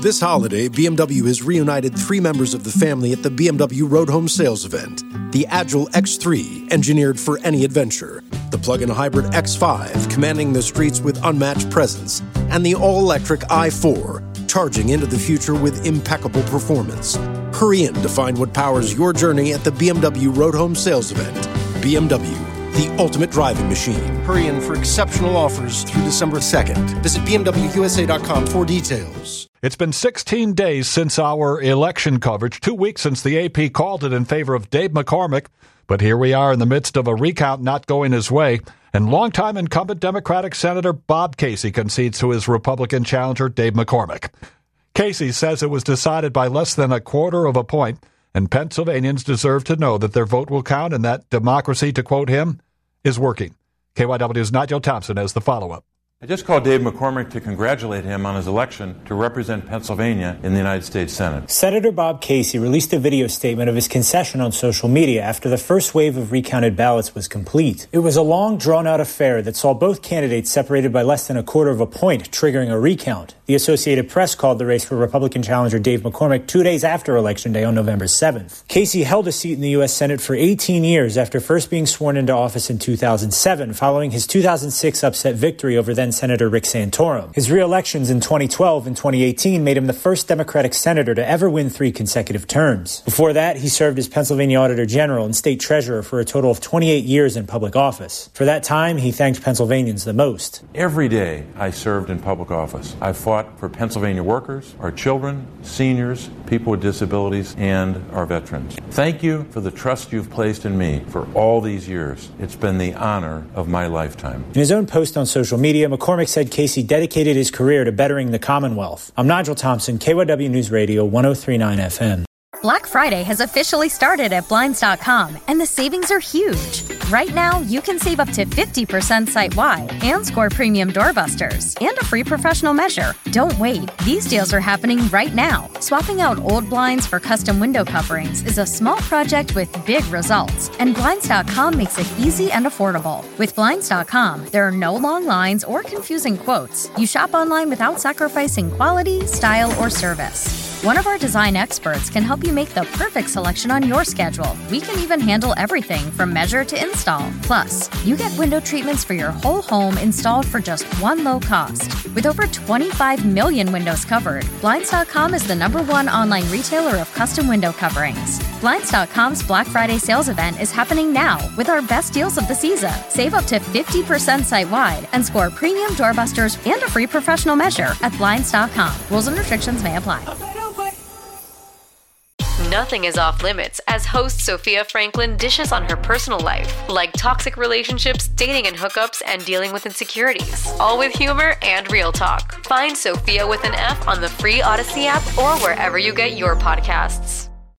This holiday, BMW has reunited 3 members of the family at the BMW Road Home Sales event. The Agile X3, engineered for any adventure. The plug-in hybrid X5, commanding the streets with unmatched presence. And the all-electric i4, charging into the future with impeccable performance. Hurry in to find what powers your journey at the BMW Road Home Sales event. BMW, the ultimate driving machine. Hurry in for exceptional offers through December 2nd. Visit BMWUSA.com for details. It's been 16 days since our election coverage, 2 weeks since the AP called it in favor of Dave McCormick. But here we are in the midst of a recount not going his way, and longtime incumbent Democratic Senator Bob Casey concedes to his Republican challenger, Dave McCormick. Casey says it was decided by less than a quarter of a point, and Pennsylvanians deserve to know that their vote will count and that democracy, to quote him, is working. KYW's Nigel Thompson has the follow-up. I just called Dave McCormick to congratulate him on his election to represent Pennsylvania in the United States Senate. Senator Bob Casey released a video statement of his concession on social media after the first wave of recounted ballots was complete. It was a long, drawn-out affair that saw both candidates separated by less than a quarter of a point, triggering a recount. The Associated Press called the race for Republican challenger Dave McCormick 2 days after Election Day on November 7th. Casey held a seat in the U.S. Senate for 18 years after first being sworn into office in 2007, following his 2006 upset victory over then-Senator Rick Santorum. His re-elections in 2012 and 2018 made him the first Democratic senator to ever win 3 consecutive terms. Before that, he served as Pennsylvania Auditor General and State Treasurer for a total of 28 years in public office. For that time, he thanked Pennsylvanians the most. Every day I served in public office, I fought for Pennsylvania workers, our children, seniors, people with disabilities, and our veterans. Thank you for the trust you've placed in me for all these years. It's been the honor of my lifetime. In his own post on social media, McCormick said Casey dedicated his career to bettering the Commonwealth. I'm Nigel Thompson, KYW News Radio 103.9 FM. Black Friday has officially started at Blinds.com, and the savings are huge. Right now, you can save up to 50% site-wide and score premium doorbusters and a free professional measure. Don't wait. These deals are happening right now. Swapping out old blinds for custom window coverings is a small project with big results, and Blinds.com makes it easy and affordable. With Blinds.com, there are no long lines or confusing quotes. You shop online without sacrificing quality, style, or service. One of our design experts can help you make the perfect selection on your schedule. We can even handle everything from measure to install. Plus, you get window treatments for your whole home installed for just one low cost. With over 25 million windows covered, Blinds.com is the #1 online retailer of custom window coverings. Blinds.com's Black Friday sales event is happening now with our best deals of the season. Save up to 50% site-wide and score premium doorbusters and a free professional measure at Blinds.com. Rules and restrictions may apply. Nothing is off limits as host Sophia Franklin dishes on her personal life, like toxic relationships, dating and hookups, and dealing with insecurities. All with humor and real talk. Find Sophia with an F on the free Odyssey app or wherever you get your podcasts.